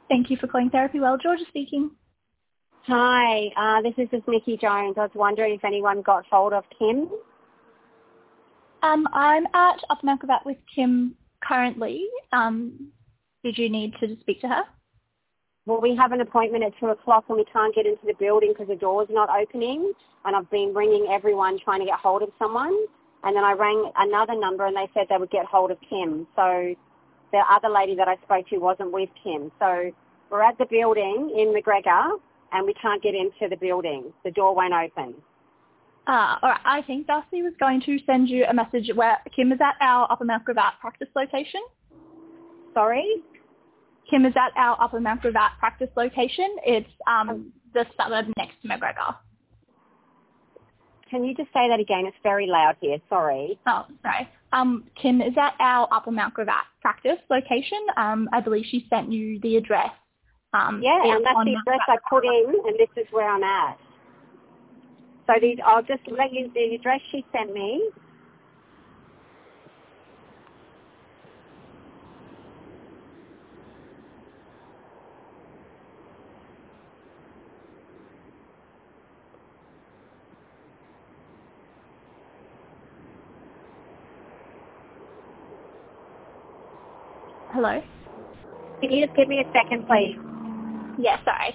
Thank you for calling Therapy Well. Georgia speaking. Hi, this is just Nikki Jones. I was wondering if anyone got hold of Kim. I'm at Upper Mount Gravatt with Kim currently. Did you need to speak to her? Well, we have an appointment at 2 o'clock and we can't get into the building because the door's not opening. And I've been ringing everyone trying to get hold of someone. And then I rang another number and they said they would get hold of Kim. So the other lady that I spoke to wasn't with Kim. So we're at the building in McGregor and we can't get into the building. The door won't open. All right. I think Darcy was going to send you a message where Kim is at our Upper Mount Gravatt practice location. Sorry? Kim is at our Upper Mount Gravatt practice location. It's the suburb next to McGregor. Can you just say that again? It's very loud here. Sorry. Oh, sorry. Kim is at our Upper Mount Gravatt practice location. I believe she sent you the address. Yeah, and that's the address I put in, and this is where I'm at. So I'll just let you the address she sent me. Hello? Can you just give me a second, please? Yeah, sorry.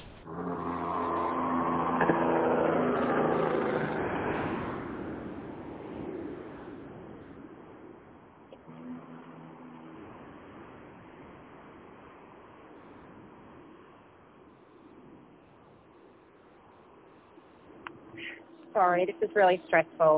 Sorry, this is really stressful.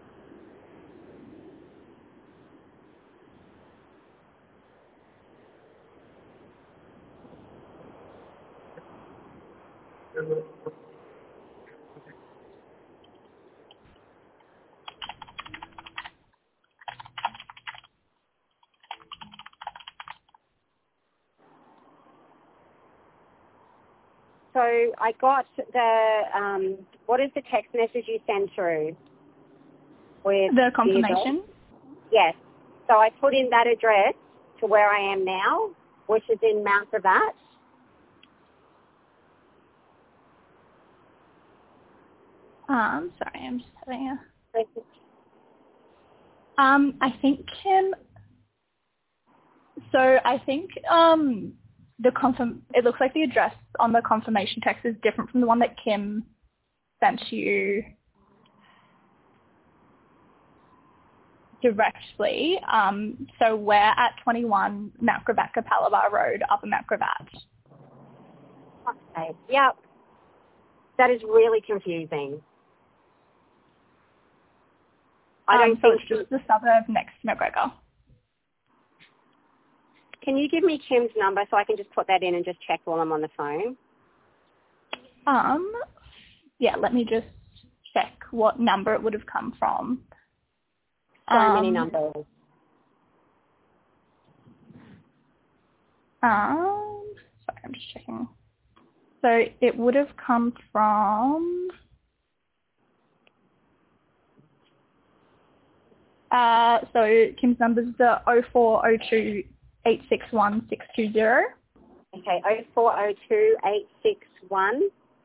So I got the, what is the text message you sent through? With The confirmation? Yes. So I put in that address to where I am now, which is in Mount Gravatt. Sorry, I'm just having I think Kim, it looks like the address on the confirmation text is different from the one that Kim sent you directly. So we're at 21 Mount Gravatt, Capalaba Road, Upper Mount Gravatt. Okay. Yep. That is really confusing. I don't think it's just the suburb next to McGregor. Can you give me Kim's number so I can just put that in and just check while I'm on the phone? Yeah, let me just check what number it would have come from. So many numbers. Sorry, I'm just checking. So it would have come from so Kim's number is the 0402 861 620. Okay, 0402 861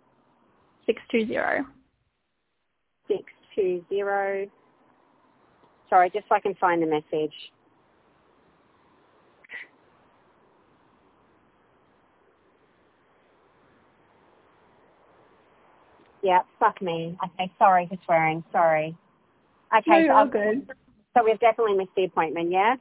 620. 620. Sorry, just so I can find the message. Yeah, fuck me. Okay, sorry for swearing. Sorry. Okay, No, you're all good. So we've definitely missed the appointment, yeah?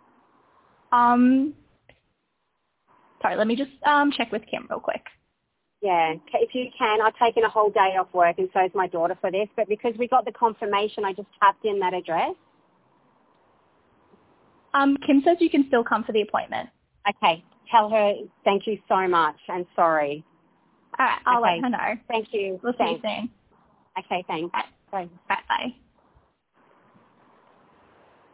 Sorry, let me just check with Kim real quick. Yeah, if you can. I've taken a whole day off work and so is my daughter for this, but because we got the confirmation, I just tapped in that address. Kim says you can still come for the appointment. Okay, tell her thank you so much and sorry. All right, I'll let her know. Thank you. We'll see you soon. Okay, thanks. Bye. Bye. Bye.